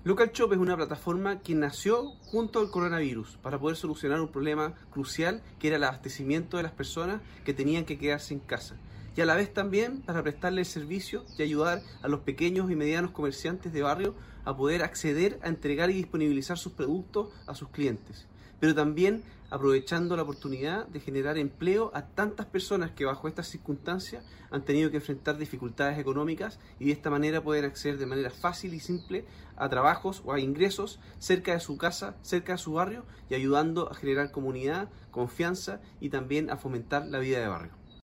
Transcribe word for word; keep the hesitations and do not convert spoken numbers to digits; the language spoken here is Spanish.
Local Shop es una plataforma que nació junto al coronavirus para poder solucionar un problema crucial que era el abastecimiento de las personas que tenían que quedarse en casa y a la vez también para prestarle el servicio y ayudar a los pequeños y medianos comerciantes de barrio a poder acceder a entregar y disponibilizar sus productos a sus clientes, pero también aprovechando la oportunidad de generar empleo a tantas personas que bajo estas circunstancias han tenido que enfrentar dificultades económicas y de esta manera poder acceder de manera fácil y simple a trabajos o a ingresos cerca de su casa, cerca de su barrio y ayudando a generar comunidad, confianza y también a fomentar la vida de barrio.